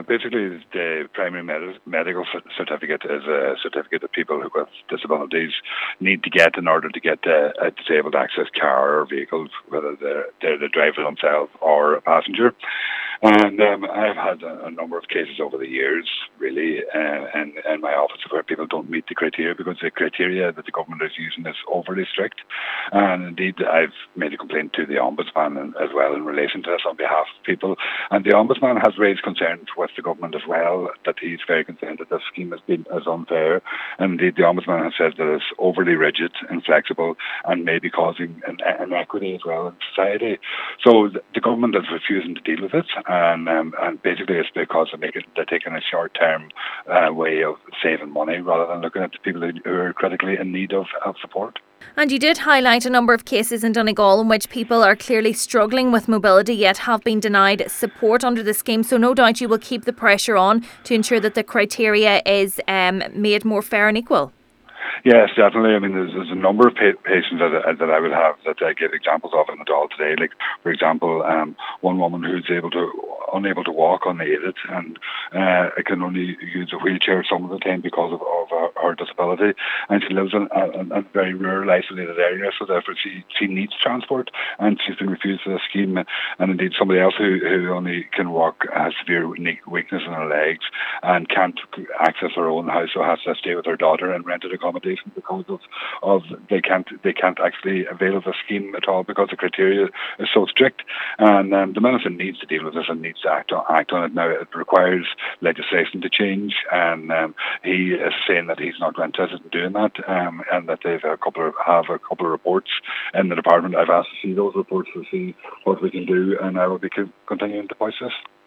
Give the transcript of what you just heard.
Basically, the primary medical certificate is a certificate that people with disabilities need to get in order to get a disabled access car or vehicle, whether they're the driver themselves or a passenger. And I've had a number of cases over the years, really, in my office where people don't meet the criteria because the criteria that the government is using is overly strict. And indeed, I've made a complaint to the Ombudsman as well in relation to this on behalf of people. And the Ombudsman has raised concerns with the government as well, that he's very concerned that this scheme has been as unfair. And indeed, the Ombudsman has said that it's overly rigid, inflexible, and may be causing an inequity as well in society. So the government is refusing to deal with it. And basically it's because they're taking a short-term way of saving money rather than looking at the people who are critically in need of support. And you did highlight a number of cases in Donegal in which people are clearly struggling with mobility yet have been denied support under the scheme. So no doubt you will keep the pressure on to ensure that the criteria is made more fair and equal. Yes, definitely. I mean, there's a number of patients that I would have that I give examples of in the Dáil today. Like, for example, one woman who's unable to walk unaided and can only use a wheelchair some of the time because of her disability, and she lives in a very rural, isolated area, so therefore she needs transport, and she's been refused the scheme. And indeed, somebody else who only can walk has severe weakness in her legs and can't access her own house, so has to stay with her daughter in rented accommodation because of they can't actually avail of the scheme at all because the criteria is so strict. And the minister needs to deal with this and needs to act on it now. It requires legislation to change, and he is saying that he's not interested in doing that, and that they've have a couple of reports in the department. I've asked to see those reports to see what we can do, and I will be continuing to voice this.